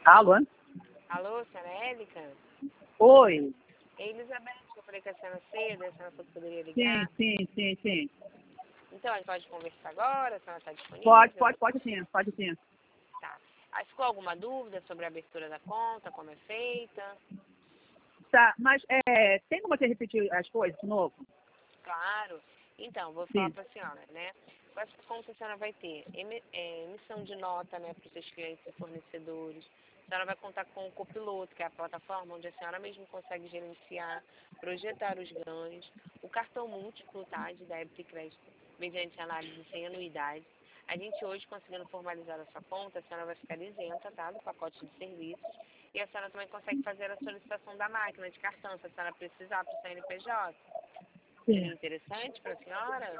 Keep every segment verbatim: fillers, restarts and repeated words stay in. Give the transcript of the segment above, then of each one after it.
Alô? Alô, senhora Érica? Oi. É Elizabeth, eu falei com a senhora cedo, a senhora falou que poderia Sim, ligar. sim, sim, sim. Então, a gente pode conversar agora, a senhora está disponível? Pode, pode, pode sim, pode sim. Tá. Aí ficou alguma dúvida sobre a abertura da conta, como é feita? Tá, mas é, tem como você repetir as coisas de novo? Claro. Então, vou falar Sim. para a senhora, né? Com essa conta a senhora vai ter emi- é, emissão de nota, né, para os seus clientes e fornecedores. A senhora vai contar com o Copiloto, que é a plataforma onde a senhora mesmo consegue gerenciar, projetar os ganhos. O cartão múltiplo, tá, de débito e crédito, mediante análise sem anuidade. A gente hoje, conseguindo formalizar a sua conta, a senhora vai ficar isenta, tá, do pacote de serviços. E a senhora também consegue fazer a solicitação da máquina de cartão, se a senhora precisar, para o C N P J. Seria Sim. interessante para a senhora?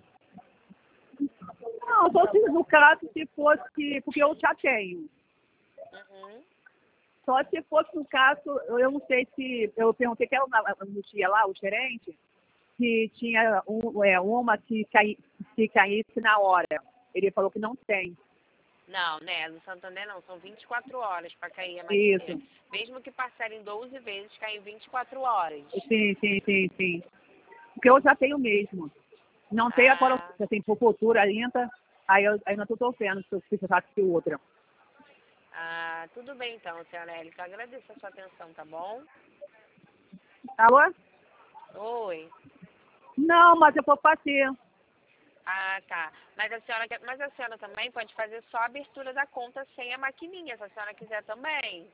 Não, só se no caso se fosse, porque eu já tenho. Uhum. Só se fosse no caso, eu eu não sei se, eu perguntei que era no dia lá, o gerente, que tinha um, é, uma que, cai, que caísse na hora. Ele falou que não tem. Não, né? No Santander não, são vinte e quatro horas para cair a maquininha. Isso. Mesmo que parcelem doze vezes, cai em vinte e quatro horas. Sim, sim, sim, sim. Porque eu já tenho mesmo. Não tem agora, Ah, assim, por cultura ainda, aí eu ainda estou torcendo se eu precisasse de outra. ah, tudo bem então, senhora Érica. Agradeço a sua atenção, tá bom? Alô? Oi. Não, mas eu vou fazer. Ah, tá. Mas a senhora, quer- mas a senhora também pode fazer só a abertura da conta sem a maquininha, se a senhora quiser também.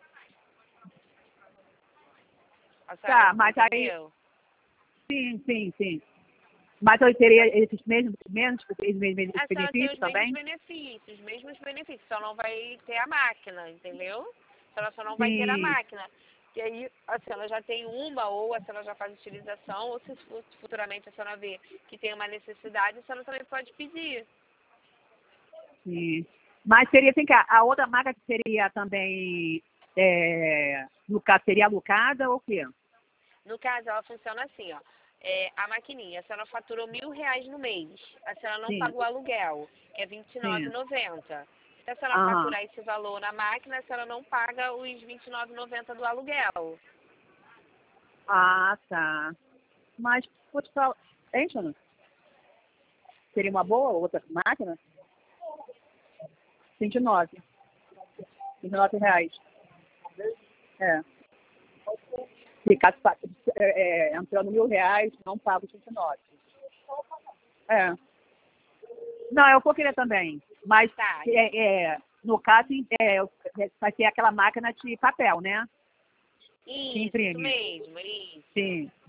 A senhora Tá, mas aí, entendeu? sim, sim, sim. Mas eu teria esses mesmos, menos, esses mesmos A senhora tem benefícios os mesmos também? benefícios, os mesmos benefícios, só não vai ter a máquina, entendeu? A senhora só não vai ter a Sim, máquina. E aí a senhora já tem uma, ou a senhora já faz utilização, ou se fu- futuramente a senhora vê que tem uma necessidade, a senhora também pode pedir. sim. Mas seria, assim, que a, a outra marca que seria também, é, no caso, seria alocada ou o quê? No caso, ela funciona assim, ó. É, a maquininha, a senhora faturou mil reais no mês. A senhora não Sim, pagou aluguel, que é vinte e nove sim. reais e noventa centavos. Se a senhora Aham. faturar esse valor na máquina, a senhora não paga os vinte e nove reais e noventa centavos do aluguel. Ah, tá. Mas, vou te falar, hein, Jana? Seria uma boa outra máquina? vinte e nove. vinte e nove reais. É. Se caso pa- é, é, entrando mil reais, não pago vinte e nove. É. Não, eu vou querer também. Mas, Tá, é, é, no caso, é, vai ser aquela máquina de papel, né? Que isso, isso imprime. mesmo, isso. Sim,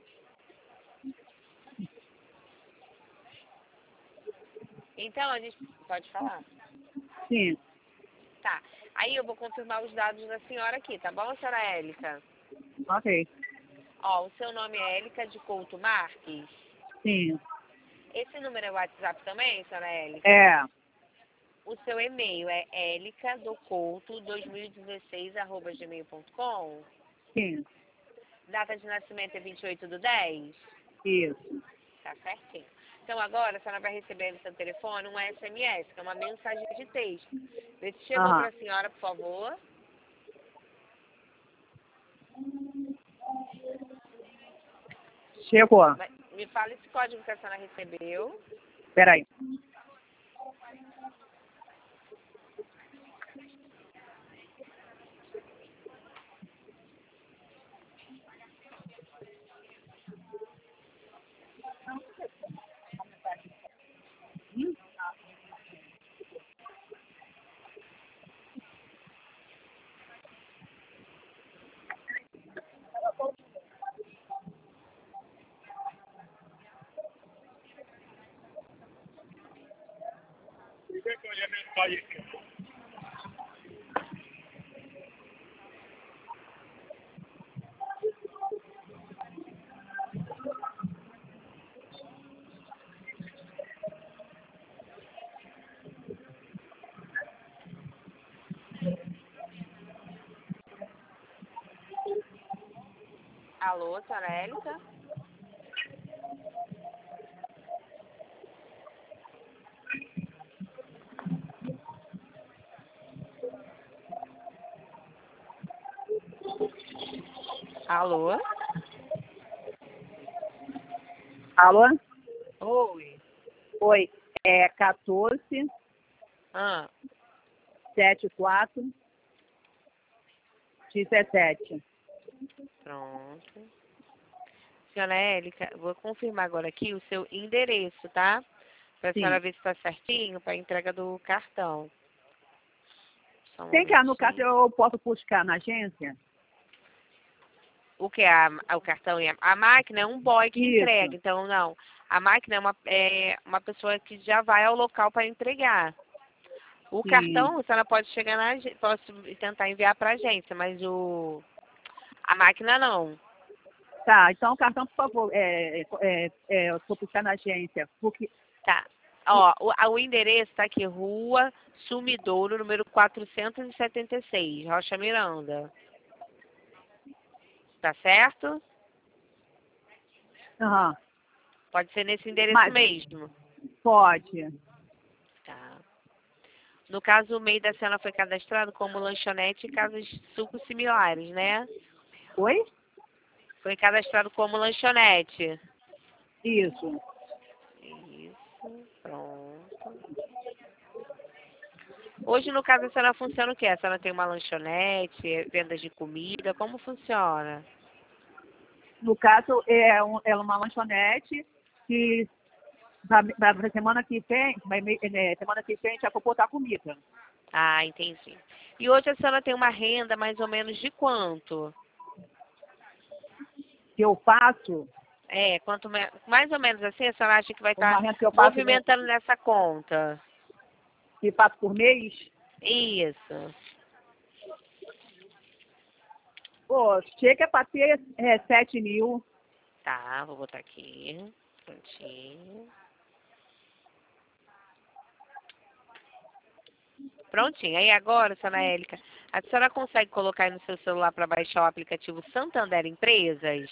Então, a gente pode falar? sim. Tá. Aí eu vou confirmar os dados da senhora aqui, tá bom, senhora Élica? Ok. Ó, o seu nome é Élica de Couto Marques. Sim. Esse número é o WhatsApp também, senhora Élica? É. O seu e-mail é elicadocouto dois mil e dezesseis arroba gmail ponto com. Sim. Data de nascimento é vinte e oito do dez. Isso. Tá certinho. Então agora a senhora vai receber no seu telefone um S M S, que é uma mensagem de texto. Vê se chegou Aham. para a senhora, por favor. Chegou. Mas me fala esse código que a senhora recebeu. Peraí. Alô, senhora Élica? Alô? Alô? Oi. Oi. É quatorze, Ah, setenta e quatro, dezessete. pronto. Senhora Élica, vou confirmar agora aqui o seu endereço, tá? Para a senhora Sim. ver se está certinho para a entrega do cartão. Só um Tem que, no caso, momentinho. eu posso buscar na agência? O que é a, o cartão e a, a máquina é um boy que entrega, Isso. então não. A máquina é uma, é uma pessoa que já vai ao local para entregar. O Sim. cartão, a senhora pode chegar na ag- posso tentar enviar para a agência, mas o a máquina não. Tá, então o cartão, por favor, é, é, é, eu vou buscar na agência. Porque, Tá. Ó, o, a- o endereço tá aqui, Rua Sumidouro, número quatrocentos e setenta e seis, Rocha Miranda. Tá certo? aham, Pode ser nesse endereço mas mesmo. pode. Tá. No caso, o meio da cena foi cadastrado como lanchonete e casas de sucos similares, né? Oi? Foi cadastrado como lanchonete. Isso. Isso, pronto. Hoje, no caso, a senhora funciona o quê? A senhora tem uma lanchonete, vendas de comida, como funciona? No caso, é, um, é uma lanchonete que para semana que vem, vai, é, semana que vem já vou botar comida. Ah, entendi. E hoje a senhora tem uma renda mais ou menos de quanto? Que eu faço, É, quanto me- mais ou menos assim, a senhora acha que vai uma estar renda que eu faço, no- movimentando nessa conta? que faço por mês, Isso. pô, chega para ter é, sete mil. Tá, vou botar aqui. Prontinho. Prontinho. Aí agora, senhora Élica, a senhora consegue colocar aí no seu celular para baixar o aplicativo Santander Empresas?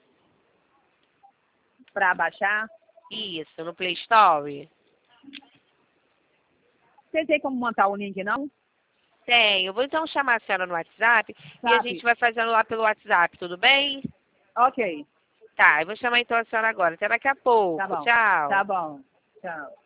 Para baixar. Isso, no Play Store? Você tem como montar o link, não? Tem. Eu vou então chamar a senhora no WhatsApp e a gente Sabe? vai fazendo lá pelo WhatsApp, tudo bem? Ok, Tá, eu vou chamar então a senhora agora. Até daqui a tá pouco. bom. Tá Tchau. bom. Tchau.